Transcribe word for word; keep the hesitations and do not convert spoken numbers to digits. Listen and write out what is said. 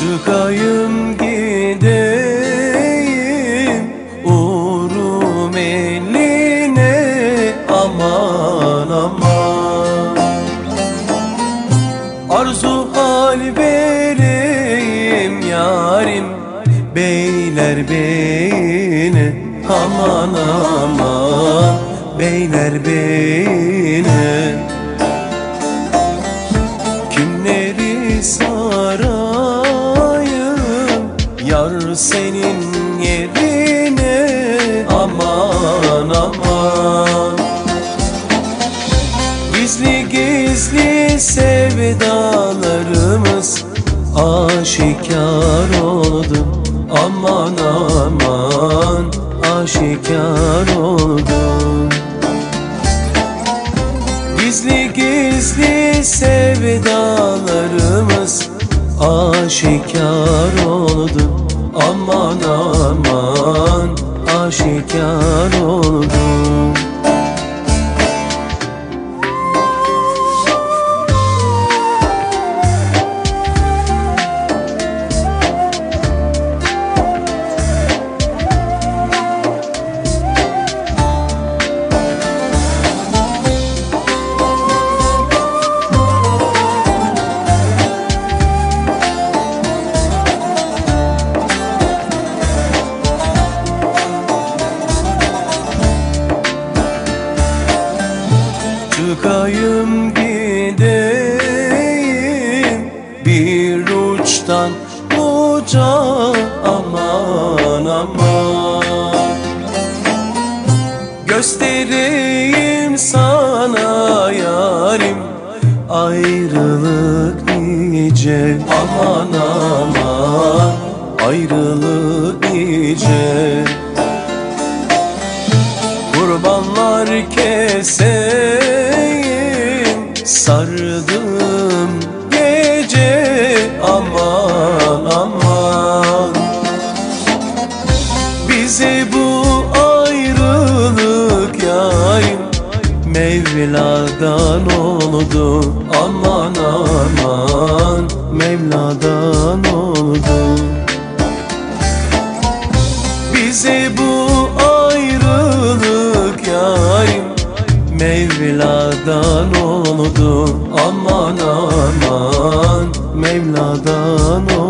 Çıkayım gideyim uğrum eline, aman aman. Arzu hal vereyim yarim beyler beyine, aman aman beyler beyine. Kimleri sarayım yar senin yerine, aman aman. Gizli gizli sevdalarımız aşikar oldu, aman aman aşikar oldu. Gizli gizli sevdalarımız aşikar oldu, aman aman aşikar oldu. Çıkayım gideyim bir uçtan uca, aman aman. Göstereyim sana yarim ayrılık nice, aman aman ayrılık nice. Kurbanlar keseyim sardım gece, aman aman. Bize bu ayrılık yarim Mevla'dan oldu, aman aman Mevla'dan oldu. Bize bu ayrılık yarim Mevla'dan oldu, aman aman Mevla'dan oldu.